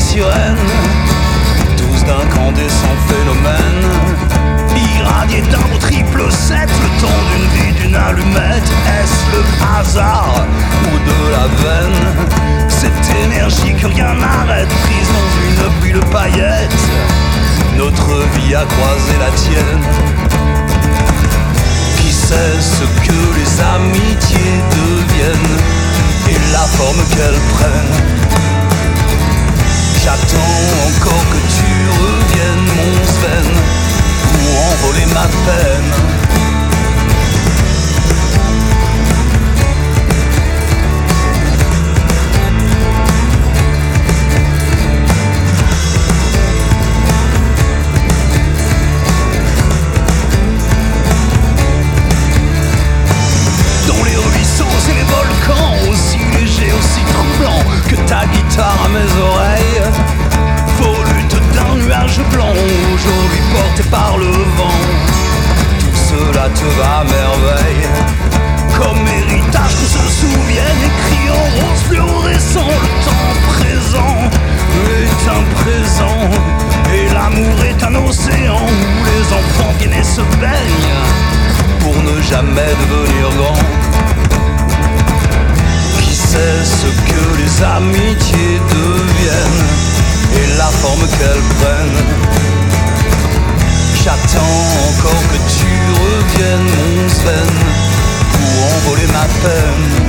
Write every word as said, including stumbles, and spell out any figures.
sirènes, tous d'incandescents phénomènes, irradiés d'un beau triple sept, le temps d'une vie d'une allumette. Est-ce le hasard ou de la veine, cette énergie que rien n'arrête, prise dans une bulle de paillettes? Notre vie a croisé la tienne. Qui sait ce que les amitiés deviennent et la forme qu'elles prennent? J'attends encore que tu reviennes, mon Sven, pour envoler ma peine. Dans les ruisseaux et les volcans, aussi légers, aussi tremblants que ta guitare à mes oreilles, volute d'un nuage blanc, aujourd'hui porté par le vent. Tout cela te va à merveille, comme héritage qu'on se souvienne, écrit en rose fluorescent. Le temps présent est un présent, et l'amour est un océan où les enfants viennent et se baignent pour ne jamais devenir grands. Qui sait ce que les amitiés deviennent et la forme qu'elles prennent? J'attends encore que tu reviennes, mon Sven, pour envoler ma peine.